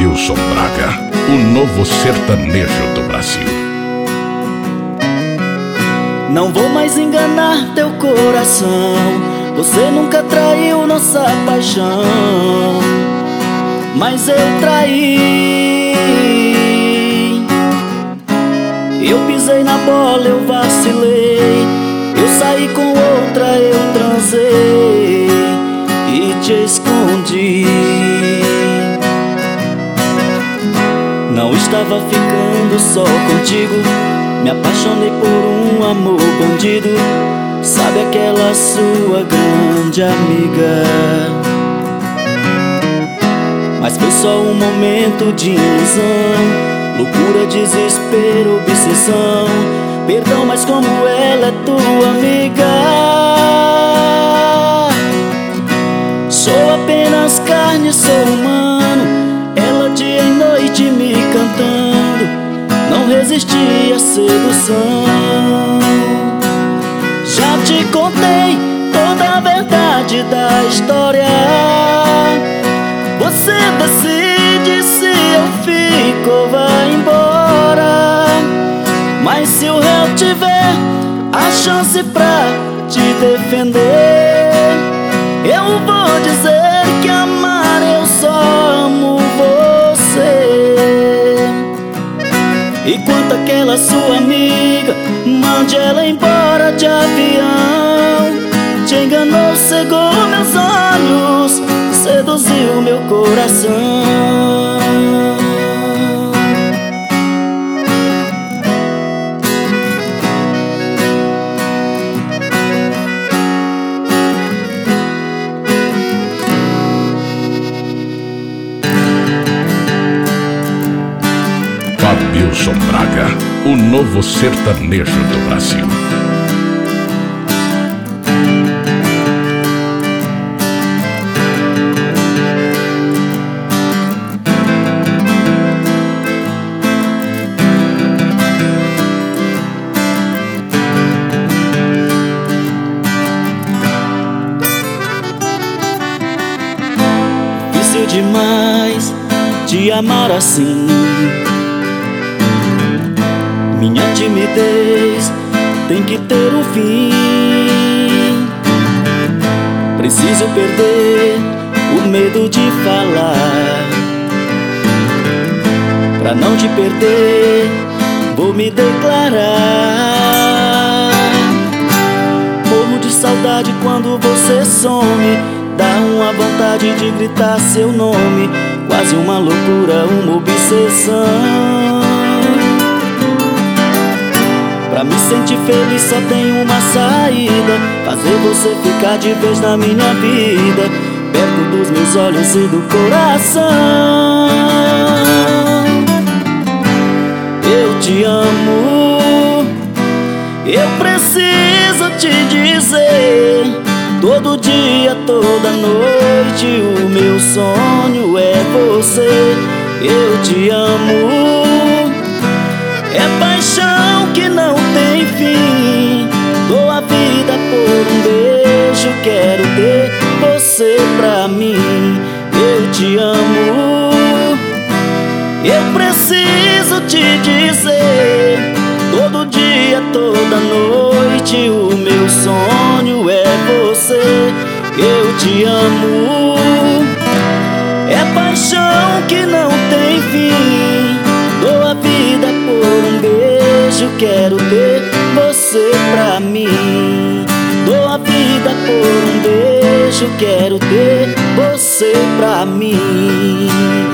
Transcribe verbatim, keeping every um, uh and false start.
Fábio Braga, o novo sertanejo do Brasil. Não vou mais enganar teu coração, você nunca traiu nossa paixão, mas eu traí. Eu pisei na bola, eu vacilei, eu saí com outra, eu transei e te escondi. Não estava ficando só contigo, me apaixonei por um amor bandido. Sabe aquela sua grande amiga? Mas foi só um momento de ilusão, loucura, desespero, obsessão. Perdão, mas como ela é tua amiga, sou apenas carne, sou humano. Ela dia e noite me cantando, não resisti à sedução. Já te contei toda a verdade da história, você decide se eu fico ou vai embora. Mas se o réu tiver a chance pra te defender, eu vou dizer que amar eu só amo você. E quanto àquela sua amiga, mande ela embora de avião. Te enganou, cegou meus olhos, seduziu meu coração. Fábio Braga, o novo sertanejo do Brasil. Difícil demais te amar assim, minha timidez tem que ter um fim. Preciso perder o medo de falar, pra não te perder vou me declarar. Morro de saudade quando você some, dá uma vontade de gritar seu nome, quase uma loucura, uma obsessão. Pra me sentir feliz só tem uma saída, fazer você ficar de vez na minha vida, perto dos meus olhos e do coração. Eu te amo, eu preciso te dizer, todo dia, toda noite, o meu sonho é você. Eu te amo, é paixão que não tem fim. Dou a vida por um beijo, quero ter você pra mim. Eu te amo, eu preciso te dizer, todo dia, toda noite, o meu sonho é você. Eu te amo, é paixão que não tem fim. Dou a vida por um beijo, quero ter você pra mim. Dou a vida por um beijo, quero ter você pra mim.